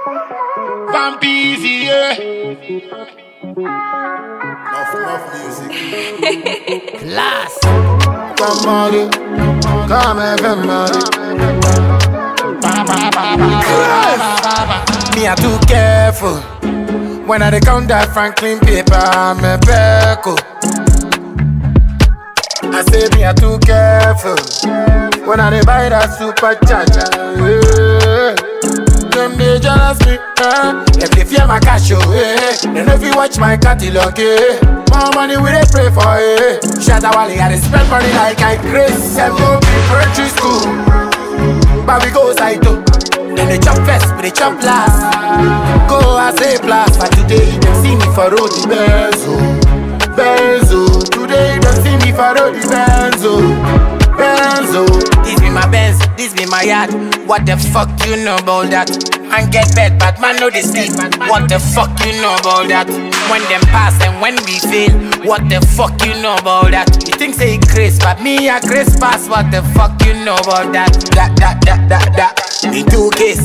Vampisi, yeah. Enough music. Class. Come on, come everybody. Me are too careful when I dey count that Franklin paper. I'm a peckle. I say me are too careful when I dey buy that supercharger. Yeah. Them they jealous me, Them they fear my cash, Then if you watch my catalog, more money we they pray for, Shatta Wale, I dey spend money like I crazy. Them go be country school, but we go Saito. Then they chop first, but they chop last. Go as a blast, but today you don't see me for road the Benzo. Benzo, today you don't see me for road the Benzo. Benzo, this be my Benz, this be my yard. What the fuck you know about that? And get bed, but man know they sleep. What the fuck you know about that? When them pass and when we fail, what the fuck you know about that? You think say Chris, but me a Chris pass. What the fuck you know about that? That. Me two case.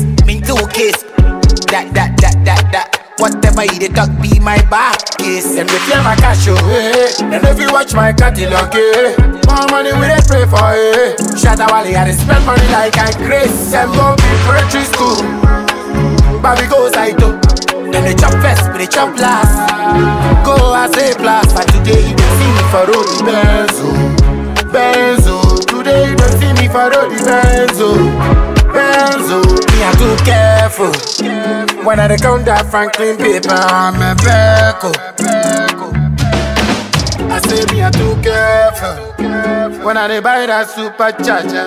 That. Whatever you dey talk be my back case. And we fear my cash, And if you watch my catalog, more money we dey pray for, Shatta Wale, I dey spend money like I crazy. Them go be country school, but we go Saito. Then they chop first, but they chop last. Go as a blast, but today you don't see me for road the Benzo. Today you don't see me for road the Benzo. Me I'm too careful when I dey count that Franklin paper. I'm a peckle. I say me I'm too careful when I dey buy that supercharger.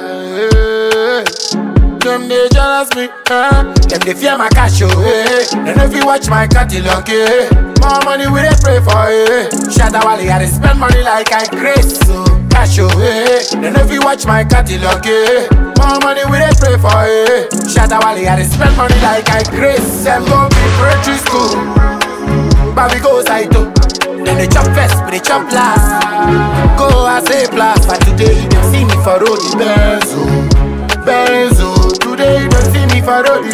Them they jealous me, Them they fear my cash, And if you watch my catalog, more money we they pray for, Shatta Wale, I dey spend money like I crazy. Cash, And if you watch my catalog, more money we they pray for, Shatta Wale, I dey spend money like I crazy. Them go be country school, but we go Saito. Then they chop first, but they chop last. Go as a blast, but today you don't see me for road the Benzo. Today you don't see me for road the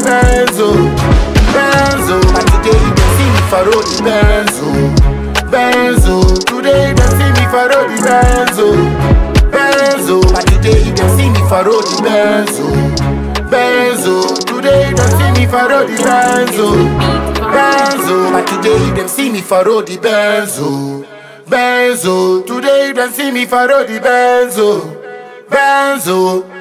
Benzo. But today you don't see me for road the Benzo. Today you don't see me for road the Benzo. But today you don't see me for road the Benzo. Today you don't see me for road the Benzo. But today you don't see me for road the Benzo. Today you don't see me for road the Benzo.